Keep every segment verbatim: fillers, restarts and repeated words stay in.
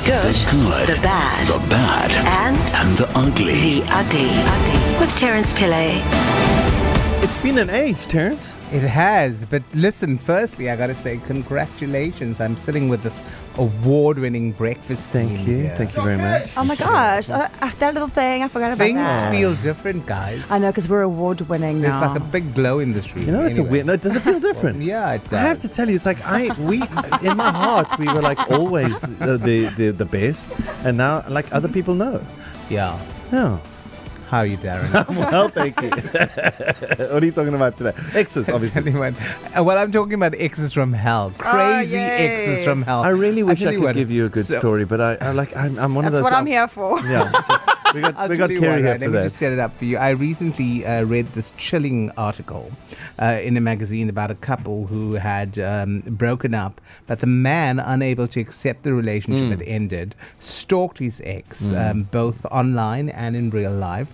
good, The good, the bad, the bad, and and the ugly. the ugly. ugly. With Terence Pillay. It's been an age, Terence. It has, but listen, firstly, I got to say congratulations. I'm sitting with this award-winning breakfast Thank team you. here. Thank you very much. Oh my gosh, uh, uh, that little thing, I forgot about Things that. feel different, guys. I know, because we're award-winning There's now. like a big glow in this room. You know, it's anyway. a weird. No, does it feel different? Yeah, it does. I have to tell you, it's like I we in my heart we were like always the the, the, the best, and now like other people know. Yeah. Yeah. How are you, Darren? Well, thank you. What are you talking about today? Exes, obviously. Anyone? Uh, well, I'm talking about exes from hell. Crazy yay. exes from hell. I really wish tell I you could what, give you a good so- story, but I, I like I'm, I'm one That's of those. what I'm here for. Yeah. So we got I'll we got tell you Kerry what, here right, for let me that. just set it up for you. I recently uh, read this chilling article uh, in a magazine about a couple who had um, broken up, but the man, unable to accept the relationship Mm. had ended, stalked his ex, um, both online and in real life,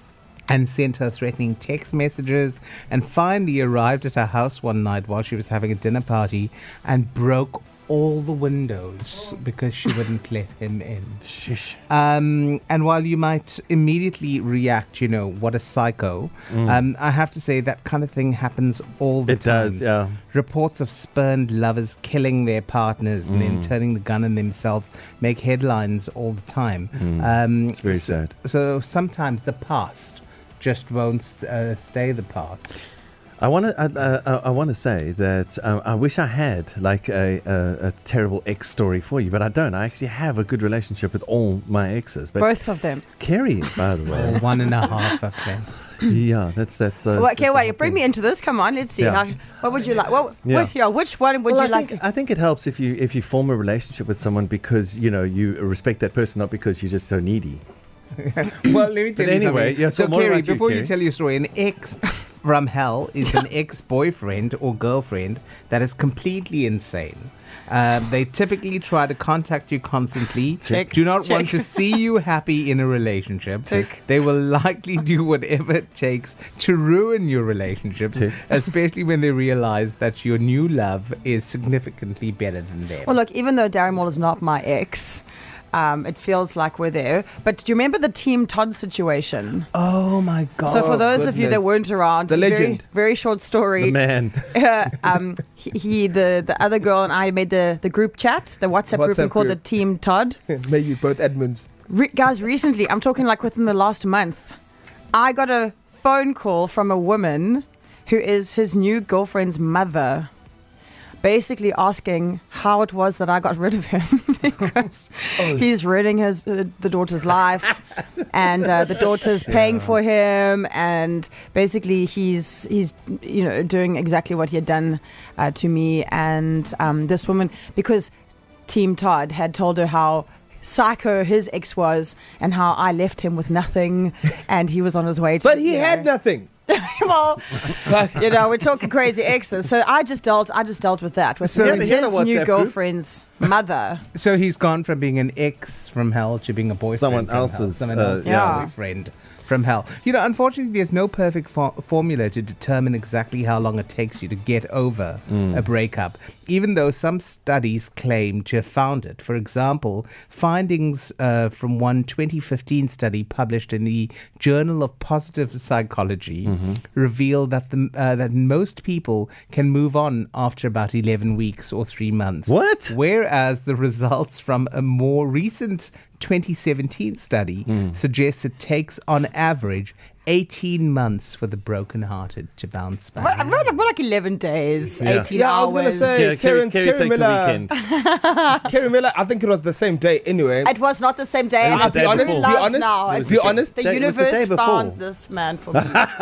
and sent her threatening text messages, and finally arrived at her house one night while she was having a dinner party and broke all the windows because she wouldn't let him in. Shish. Um, and while you might immediately react, you know, what a psycho, um, I have to say that kind of thing happens all the It time. does, yeah. Reports of spurned lovers killing their partners and then turning the gun on themselves make headlines all the time. Um, It's very so, sad. So sometimes the past just won't uh, stay the past. I want to. Uh, uh, I want to say that uh, I wish I had like a, a, a terrible ex story for you, but I don't. I actually have a good relationship with all my exes. But Both of them. Kerry, by the way, One and a half of them. yeah, that's that's the. Well, that's okay, the wait, whole bring thing. me into this. Come on, let's see. Yeah. How, what would you like? What, Yeah. which, yeah, which one would Well, you I like think, to? I think it helps if you if you form a relationship with someone because you know you respect that person, not because you're just so needy. Well, let me tell But you anyway, something. yeah, so so, more Kerry, about you, before you Kerry. tell your story, an ex from hell is an ex-boyfriend or girlfriend that is completely insane. Um, they typically try to contact you constantly. Check, Do not check. want to see you happy in a relationship. Tick. They will likely do whatever it takes to ruin your relationship, Tick. especially when they realize that your new love is significantly better than them. Well, look, even though Darren Moore is not my ex, um, it feels like we're there. But do you remember the Team Todd situation? Oh my God. so for those of you that weren't around, The legend. Very, very short story. The man. Uh, um, he, he, the the other girl and I made the, the group chat, the WhatsApp, group, and WhatsApp called group. it Team Todd. Maybe both Edmonds. Re- guys, recently, I'm talking like within the last month, I got a phone call from a woman who is his new girlfriend's mother, basically asking how it was that I got rid of him because he's ruining his uh, the daughter's life, and uh, the daughter's paying for him, and basically he's he's you know doing exactly what he had done uh, to me and um, this woman, because Team Todd had told her how psycho his ex was and how I left him with nothing and he was on his way to But he you had know. nothing. Well, you know, we're talking crazy exes. So I just dealt, I just dealt with that with So his you have the- you have the new WhatsApp group? girlfriend's mother. So he's gone from being an ex from hell to being a boyfriend. Someone from hell. else's, Someone uh, else's yeah. boyfriend from hell. You know, unfortunately, there's no perfect fo- formula to determine exactly how long it takes you to get over a breakup, even though some studies claim to have found it. For example, findings uh, from one twenty fifteen study published in the Journal of Positive Psychology reveal that the uh, that most people can move on after about eleven weeks or three months. What? Whereas the results from a more recent twenty seventeen study suggests it takes on average eighteen months for the brokenhearted to bounce back. What, what, what like eleven days, Yeah. eighteen Yeah, I hours. was gonna say- Yeah, Kerry, Terence- Kerry Kerry takes Miller. a weekend. Kerry Miller, I think it was the same day anyway. It was not the same day. It was It's the day really before. love Be honest, now. it It's was Be the- honest. the That- it was the day universe before. found this man for me.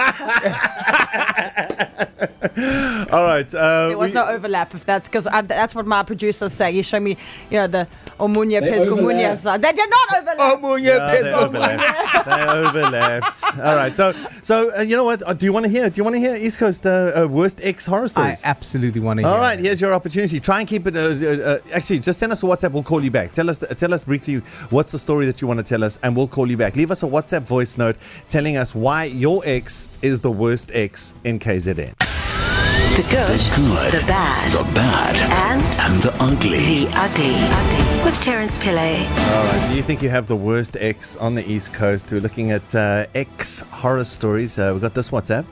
All right. Uh, There was we- no overlap. If that's because that's what my producers say. You show me, you know, the Omunya Pesgomunya side. They did not overlap. Oh, Munye, Yeah, they Pesco. overlapped. They overlapped. All right. So, so uh, you know what? Uh, do you want to hear? Do you want to hear East Coast uh, uh, worst ex horror I stories? absolutely want to hear All right. it. Here's your opportunity. Try and keep it. Uh, uh, uh, actually, just send us a WhatsApp. We'll call you back. Tell us. Uh, tell us briefly what's the story that you want to tell us, and we'll call you back. Leave us a WhatsApp voice note telling us why your ex is the worst ex in K Z N. The good, The good, the bad, the bad, and and the ugly. the ugly. ugly. with Terence Pillay. All right. Do you think you have the worst ex on the East Coast? We're looking at uh, ex horror stories. Uh, we've got this WhatsApp.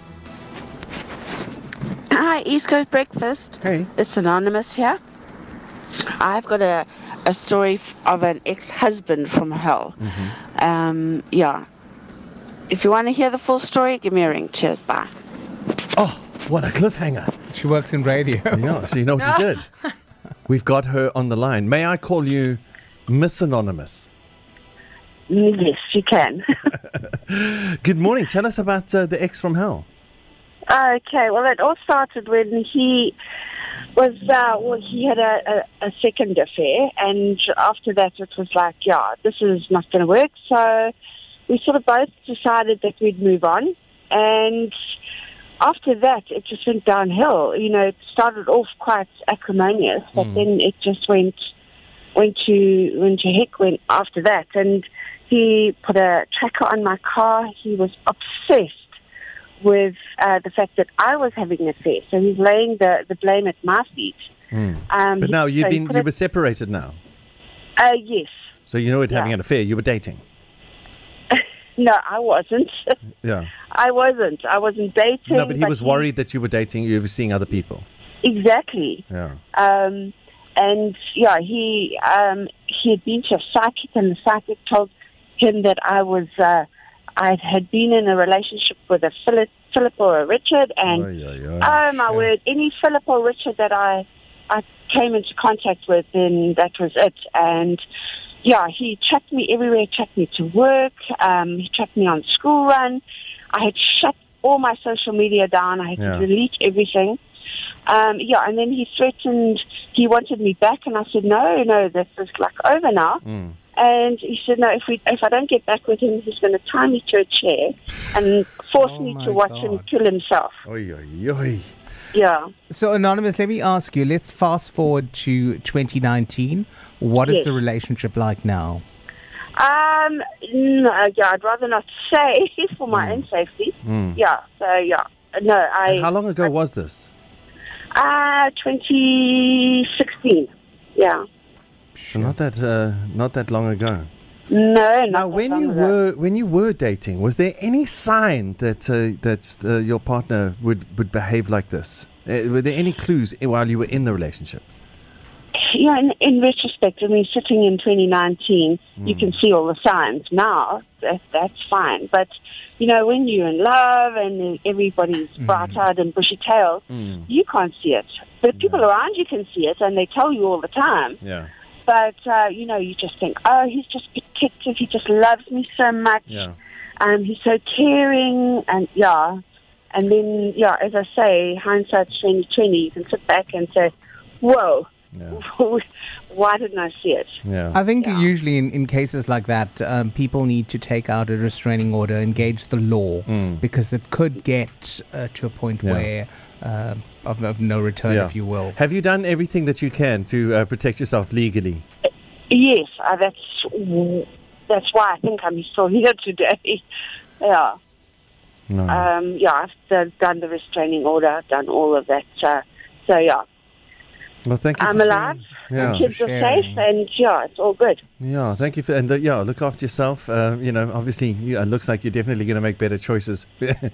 Hi, East Coast Breakfast. Hey. It's Anonymous here. I've got a, a story f- of an ex-husband from hell. Mm-hmm. Um, yeah. If you want to hear the full story, give me a ring. Cheers, bye. Oh, what a cliffhanger. She works in radio. Yeah, so you know what you did. We've got her on the line. May I call you Miss Anonymous? Yes, you can. Good morning. Tell us about uh, the ex from hell. Okay, well, it all started when he was, uh, well, he had a, a, a second affair, and after that it was like, yeah, this is not going to work, so we sort of both decided that we'd move on, and after that it just went downhill. You know, it started off quite acrimonious, but mm. then it just went, went to, went to heck went after that, and he put a tracker on my car. He was obsessed with uh, the fact that I was having an affair. So he's laying the, the blame at my feet. Mm. Um, but now you've so been you it, were separated now. Uh, yes. So you know it having yeah. an affair. You were dating. No, I wasn't. Yeah. I wasn't. I wasn't dating. No, but he but was he, worried that you were dating. You were seeing other people. Exactly. Yeah. Um, and yeah, he um, he had been to a psychic, and the psychic told him that I was. Uh, I had been in a relationship with a Philip, Philip or a Richard, and Oy, oy, oy. oh my word, any Philip or Richard that I I came into contact with, then that was it. And yeah, he tracked me everywhere, tracked me to work, um, he tracked me on school run. I had shut all my social media down. I had Yeah. to delete everything. Um, yeah, and then he threatened, he wanted me back, and I said, no, no, this is like over now. Mm. And he said, no, if we, if I don't get back with him, he's going to tie me to a chair and force Oh me my to watch God. him kill himself. Oy, oy, oy. Yeah. So, Anonymous, let me ask you, let's fast forward to twenty nineteen. What is Yes. the relationship like now? Um, no, yeah, I'd rather not say for my own safety. Mm. Yeah, so yeah. No, I... And how long ago was this? Uh, twenty sixteen. Yeah. So not that uh, not that long ago. No, not Now, that when long you ago. were when you were dating, was there any sign that uh, that uh, your partner would, would behave like this? Uh, were there any clues while you were in the relationship? Yeah, in, in retrospect, I mean, sitting in twenty nineteen, Mm. you can see all the signs. Now, that, that's fine. But, you know, when you're in love and everybody's Mm. bright-eyed and bushy-tailed, Mm. you can't see it. But people around you can see it, and they tell you all the time. Yeah, But, uh, you know, you just think, oh, he's just protective. He just loves me so much. yeah. Um, he's so caring, and yeah. And then, yeah, as I say, hindsight's twenty twenty. You can sit back and say, whoa, Yeah. why didn't I see it? Yeah. I think Yeah. usually in, in cases like that, um, people need to take out a restraining order, engage the law, Mm. because it could get uh, to a point Yeah. where uh, of, of no return, Yeah. if you will. Have you done everything that you can to uh, protect yourself legally? Yes, uh, that's that's why I think I'm still here today. Yeah, No. um, yeah, I've done- done the restraining order. I've done all of that. Uh, so yeah, well, thank you. I'm for alive. sharing. My Yeah. kids are sharing. safe, and yeah, it's all good. Yeah, thank you for and uh, yeah, look after yourself. Uh, you know, obviously, you, it looks like you're definitely going to make better choices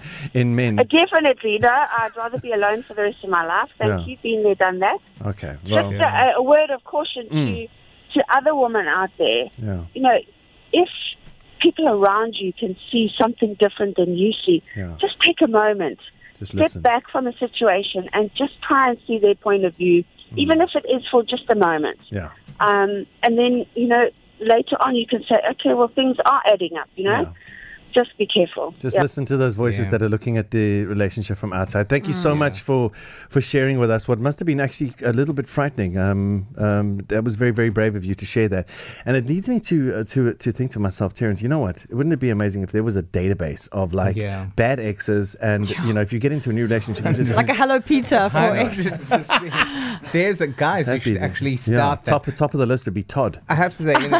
in men. Uh, definitely, no, I'd rather be alone for the rest of my life. Thank Yeah. you, been there, done that. Okay, Just well, a, a word of caution Mm. to to other women out there. yeah, You know, if people around you can see something different than you see, yeah. just take a moment, Just step listen. back from a situation, and just try and see their point of view, Mm. even if it is for just a moment. Yeah, Um, and then, you know, later on you can say, okay, well, things are adding up, you know? yeah. Just be careful. Just Yeah. listen to those voices Yeah. that are looking at the relationship from outside. Thank you so Mm. much for, for sharing with us what must have been actually a little bit frightening. Um, um, that was very, very brave of you to share that. And it leads me to uh, to to think to myself, Terence, you know what? Wouldn't it be amazing if there was a database of like Yeah. bad exes and, you know, if you get into a new relationship, you just Like a Hello Peter for I know. exes. There's a guys you That'd be should the- actually yeah, start that. top top of the list would be Todd. I have to say, in a,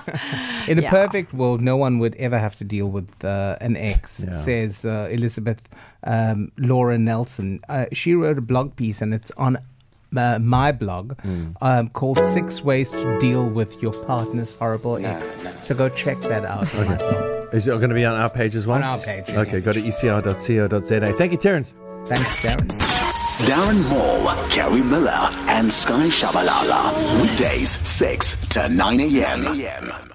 in, in a Yeah. perfect world, no one would ever have to deal with uh, an ex, Yeah. says uh, Elizabeth um, Laura Nelson. Uh, she wrote a blog piece, and it's on uh, my blog um, called Six Ways to Deal with Your Partner's Horrible Ex. So go check that out on my blog. Is it going to be on our page as well? On our page. Okay, yeah. go to e c r dot co dot z a. Thank you, Terence. Thanks, Darren. Darren Moore, Gary Miller, and Sky Shabalala. Weekdays, six to nine a.m.